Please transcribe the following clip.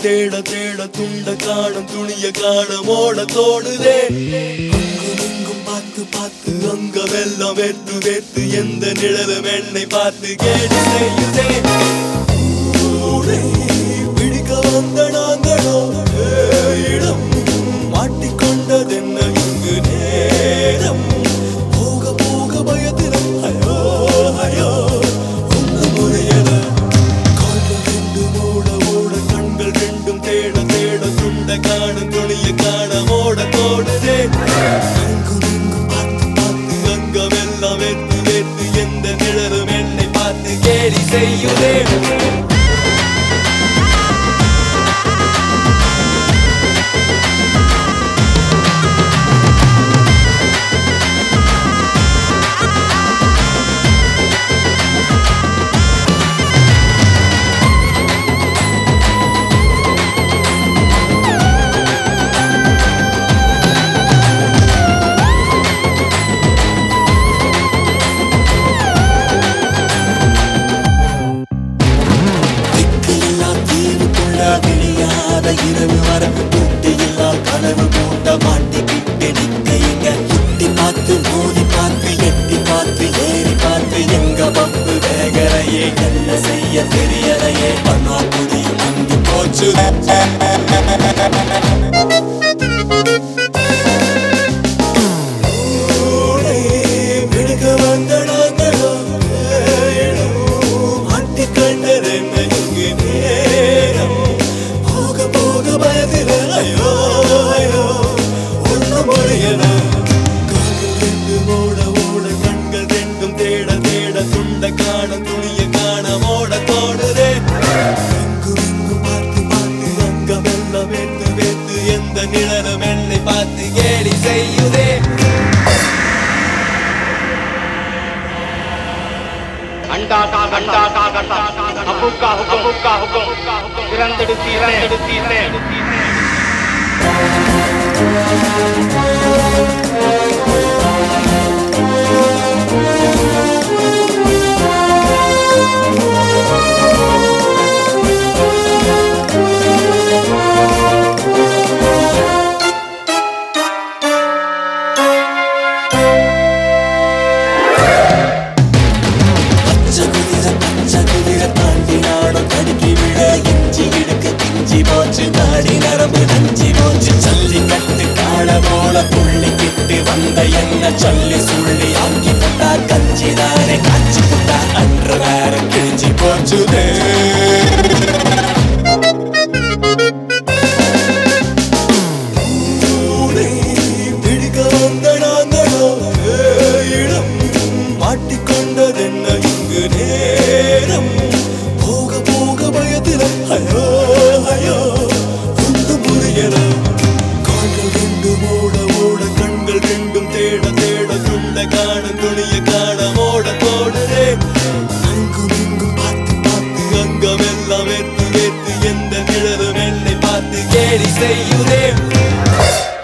தேட தேட துண்ட காணும் துணிய காணும் ஓட தோடுதே அங்கும் பார்த்து பார்த்து அங்கமெல்லாம் வேத்து வேத்து எந்த நிழலும் என்னை பார்த்து கேடு செய்யுதே பிடிக்க வந்த நாங்களோ இடம் மாட்டிக்கொண்டதென்ன இங்கு நேரம் போக போக பயத்தினம் ஐயோ ஐயோ ஒன்று முறையல கால்கள் ரெண்டும் ஓட ஓட கண்கள் ரெண்டும் தேட தேட துண்ட காணும் துணிய காண ஓட தோடுதே அங்கும் இங்கும் பார்த்து பார்த்து அங்கமெல்லாம் வேத்து வேத்து எந்த நிழலும் என்னை பார்த்து கேலி செய்யுதே இரவு வர கூட்டியெல்லாம் கனவு கூட்ட மாட்டிக்கிட்டு நிற்கையுங்க சுட்டி பார்த்து மோதி பார்த்து எட்டி பார்த்து ஏறி பார்த்து எங்க பம்பு வேகரையே என்ன செய்ய தெரியலையே பண்ணா புரியும் அங்கு போச்சு விடுக வந்த நாங்களோ மாட்டி கண்டது என்ன இங்கு நேரம் ஐயோ ஐயோ ஒன்று முறையன கால்கள் ரெண்டும் ஓட ஓட கண்கள் ரெண்டும் தேட தேட துண்ட காணும் துணிய காண ஓட தோடுதே எங்கும் இங்கும் பார்த்து பார்த்து அங்கமெல்லாம் வேத்து வேத்து எந்த நிழலும் என்னை பார்த்து கேலி செய்யுதே अंडा अबुका हुकुम तिरंदुतीरे நாடி நரம்பு நஞ்சி போச்சு ஜல்லிக்கட்டு காள போல துள்ளிக்கிட்டு வந்த என்ன சொல்லி சுள்ளி ஆக்கி போட்டா கஞ்சிதானே காய்ச்சி போட்டா அன்று வேற கிழிஞ்சி போச்சுதே பிடிக்க வந்த நாங்களோ இடம் மாட்டிக்கொண்டதென்ன இங்கு நேரம் போக போக பயத்தினம் ஐயோ ஐயோ ஒன்று புரியல கால்கள் ரெண்டும் ஓட ஓட கண்கள் ரெண்டும் தேட தேட துண்ட காணும் துணிய காண ஓட தோடுதே அங்கும் இங்கும் பார்த்து பார்த்து அங்கமெல்லாம் வேத்து வேத்து எந்த நிழலும் என்னை பார்த்து கேலி செய்யுதே